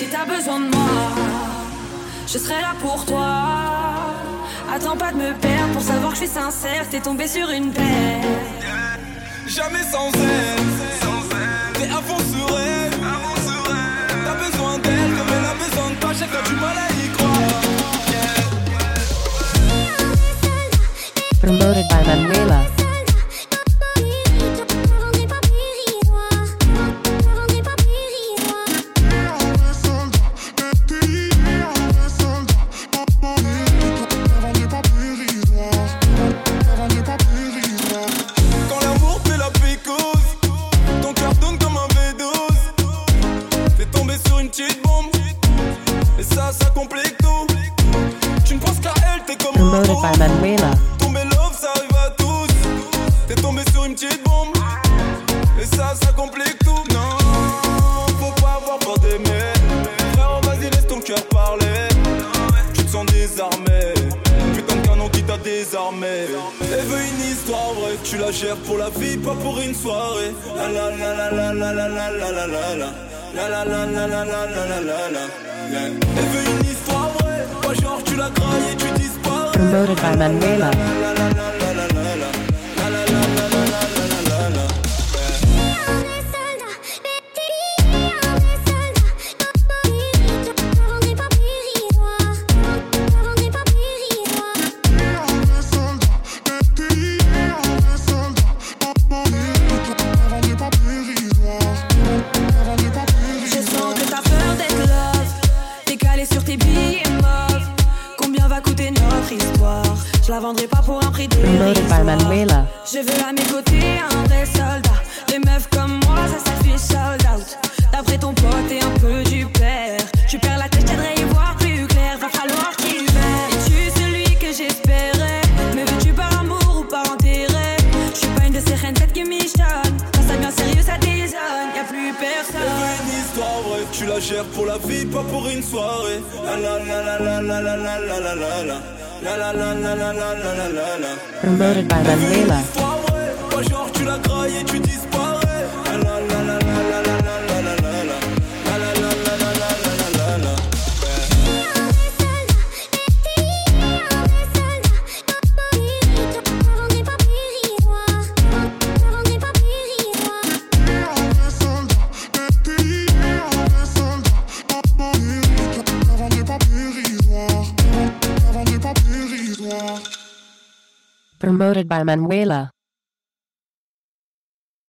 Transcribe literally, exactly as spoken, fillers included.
t'as besoin de moi, je serai là pour toi. Attends pas de me perdre pour savoir que je suis sincère. T'es tombé sur une paire. Jamais sans elle, t'es à fond sur elle. T'as besoin d'elle comme elle a besoin de toi. J'ai pas du mal à y croire. Promoted by Manuela. Promoted by Manuela. Tomber love, ça arrive à tous. T'es tombé sur une petite bombe. Et ça, ça complique tout. Non, faut pas avoir peur d'aimer. Frère, vas-y, laisse ton cœur parler. Tu te sens désarmé. Putain de canon qui t'a désarmé. Elle veut une histoire vraie. Tu la gères pour la vie, pas pour une soirée. La la la la la la la la la la la la. La la la la la la la la la la. Elle veut une histoire vraie. Pas genre tu la grailles et tu disparais. Promoted by Manuela. Je sens que t'as peur d'être love. T'es calé sur tes billets mauves. Combien va coûter notre histoire? Je la vendrai pas pour un prix Promoted by dérisoire. Manuela. Je veux à mes côtés un vrai soldat. Les meufs comme moi, ça s'affiche sold out. D'après ton pote et un peu du père. Tu perds la tête, j'aimerais y voir plus clair. Va falloir qu'il veille. Es-tu celui que j'espérais? Me veux-tu par amour ou par intérêt? Je suis pas une de ces reines têtes qui michonnent. Quand ça devient sérieux, ça désonne. Y'a plus personne. Elle veut une histoire vraie. Tu la gères pour la vie, pas pour une soirée. La la la la la la la la la la la la. La la la la la la la la la la. Promoted by Manuela. Pas genre tu la grailles et tu disparais. La la la la la la la la la la la. La la la la la la la la la. Promoted by Manuela.